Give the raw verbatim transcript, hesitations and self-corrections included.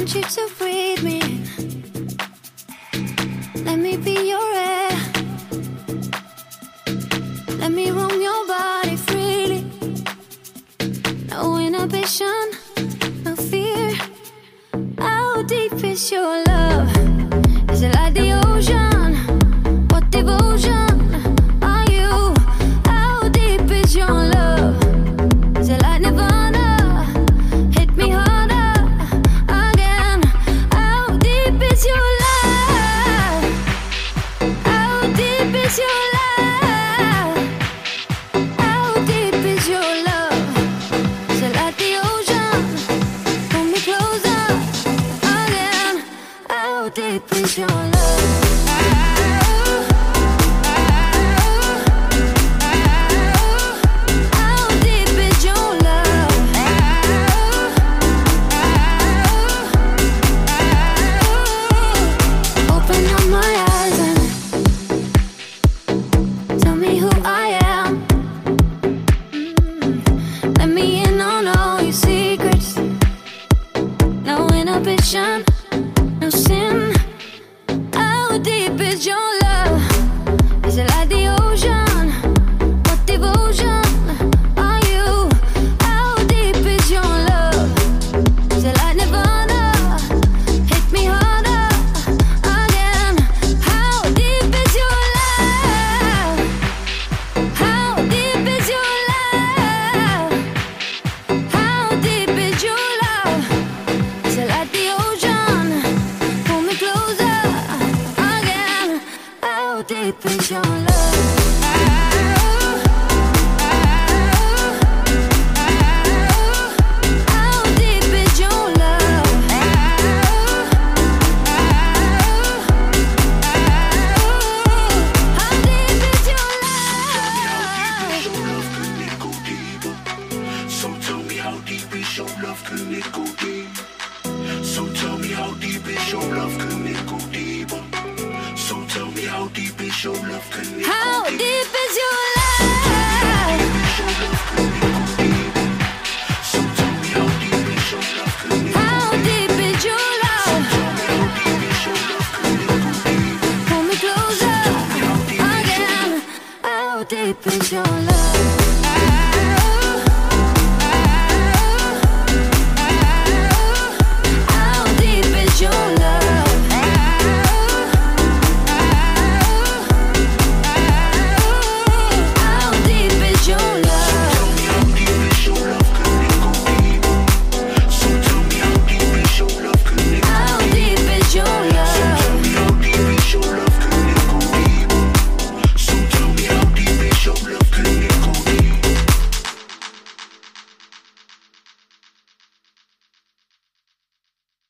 want you to breathe me in. Let me be your air. Let me roam your body freely. No inhibition, no fear. How deep is your love? Is it like the ocean? What devotion are you? How deep is your love? Is it like Nirvana? Hit me harder again. How deep is your love? How deep is your love? How deep is your love? Is it like the ocean? Pull me closer again. How deep is your love? No sin. How deep is your love? Is it like the ocean? What devotion are you? How deep is your love? Is it like Nirvana? Hit me harder again. How deep is your love? How deep is your love? How deep is your love? Is it like the ocean? Pull me closer again. How deep is your love? How deep is your love? How deep is your love? So tell me how deep is your love, can it go deep? So tell me how deep is your love, can it go deeper? So tell me how deep is your love, can it go deeper? How deep